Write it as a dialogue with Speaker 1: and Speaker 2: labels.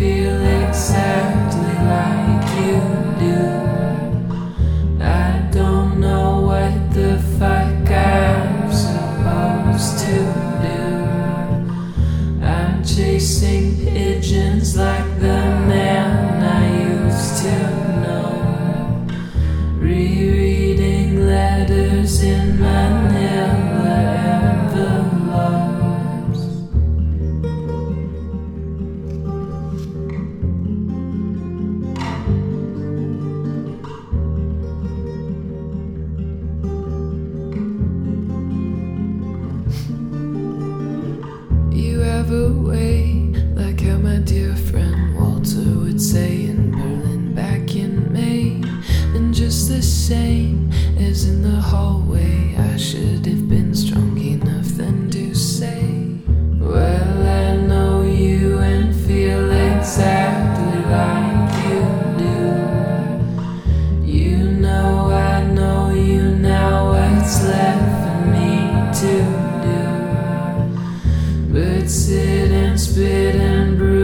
Speaker 1: feel exactly like you do. I don't know what the fuck I'm supposed to do. I'm chasing pigeons like the man I used to know, rereading letters in manila envelopes. You have a way, like how my dear friend Walter would say in Berlin back in May, and just the same as in the hallway, I should have been strong enough then to say, well, I know you and feel exactly like you do. You know I know you now, what's left for me to do but sit and spit and breathe